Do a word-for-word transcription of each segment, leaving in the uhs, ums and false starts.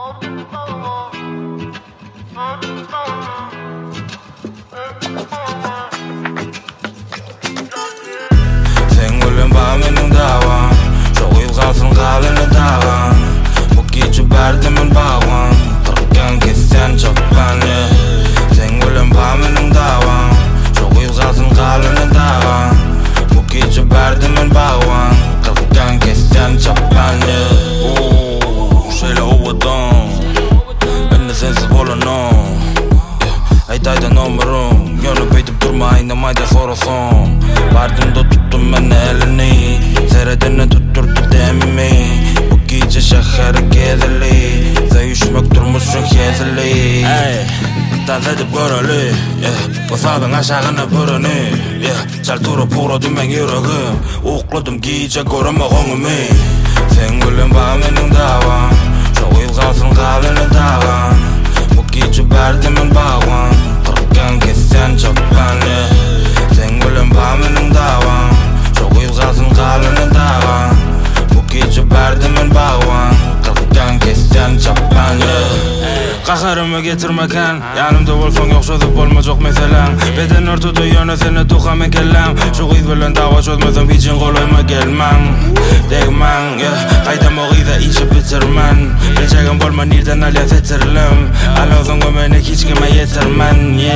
Sen gülüm bağımının davan Çok yılgasın kalını dağın Bu gece berdimin bağın Kırıkken kessen çok beni Sen gülüm bağımının davan Çok yılgasın kalını dağın Bu gece berdimin bağın Kırıkken kessen çok beni Şeyle ovadan Ben de sensiz bolanam Aytayda numarum Yanıp eytip durma aynamayda sorasan Bardımda tuttum ben elini Seredene tutturdu demimi Bu gece şehri gezili Zayüşmek durmuşsun gezili Dans edip göreli Basabın aşağına pırını Sel turup uğradım ben yüreğim Ukladım gece göreme konumu Sen gülüm bağımının davan Çok yılgasın kalını dağın Bu gece berdimin bağın Kırıkken kessen çok beni Sen gülüm bağımının davan Çok yılgasın kalını dağın Bu gece berdimin bağın Kırıkken kessen çok beni Qaharımı getirmeken Yanımda olsan yok çözüp olma çok meselen Beden ortada yana seni tuğamen kellem Şu kız bilen dava çözmesem için kolayma gelmem Degmen Qaydam o gıyda işi bitirmen Bileceğim bolma nereden alya setirlim Alozun gömeni hiç kime yetirmen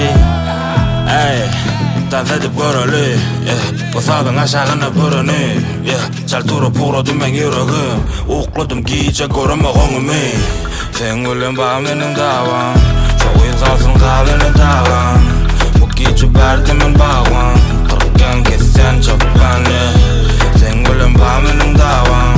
Dans edip göreli Basabın aşağına pırını Sel turup uğradım ben yüreğim Ukladım gece göreme konumu Sen gülüm bağımının davan Çok yılgasın kalını dağın Bu gece berdimin bağın Kırıkken kessen çok beni Sen gülüm bağımının davan